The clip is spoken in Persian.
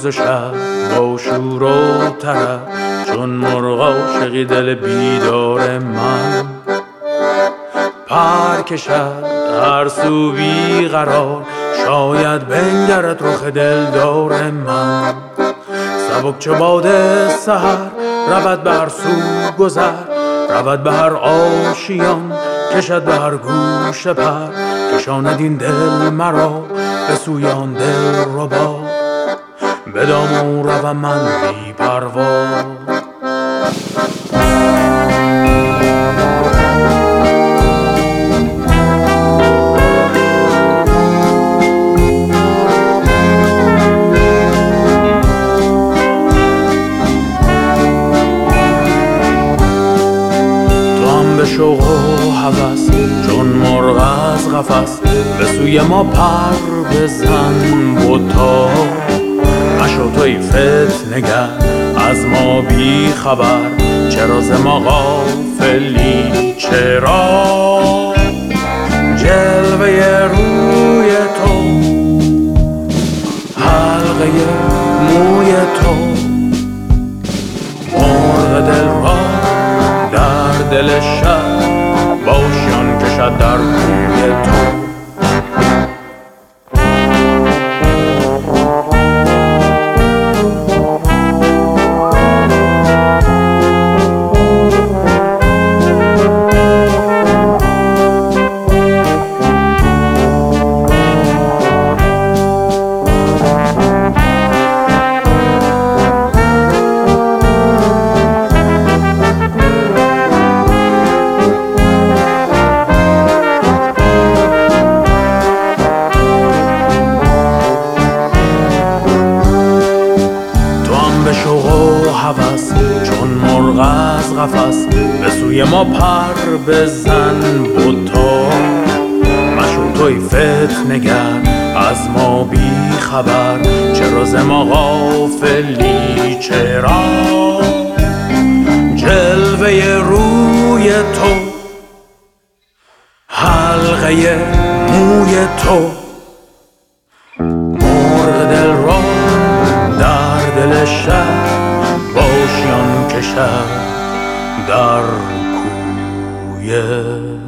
روز و شب با شور و طرب، چون مرغ عاشقی دل بیدار من پر کشد هر سو بی قرار، شاید بنگرد رخ دلدار من. سبک چو باد سحر رود به هر سو گذر، رود به هر آشیان، کشد به هر گوشه پر، کشاند این دل مرا به سوی آن دل ربا، به دام روم من بی پروا. به شوق و هوس چون مرغ از قفس، به سوی ما پر بزن بتا، مشو توی فتنه‌گر از ما بی خبر، چرا ز ما غافلی؟ چرا جلوه روی تو، حلقه موی تو، مرغ دل را در دل شب باشیان کشد در کوی تو. به شوق و هوس چون مرغ از قفس، به سوی ما پر بزن بتا، مشو توی فتنه‌گر از ما بی خبر، چرا ز ما غافلی؟ چرا جلوه روی تو، حلقه موی تو، مرغ دل را در دل شب باشیان کشد در کوی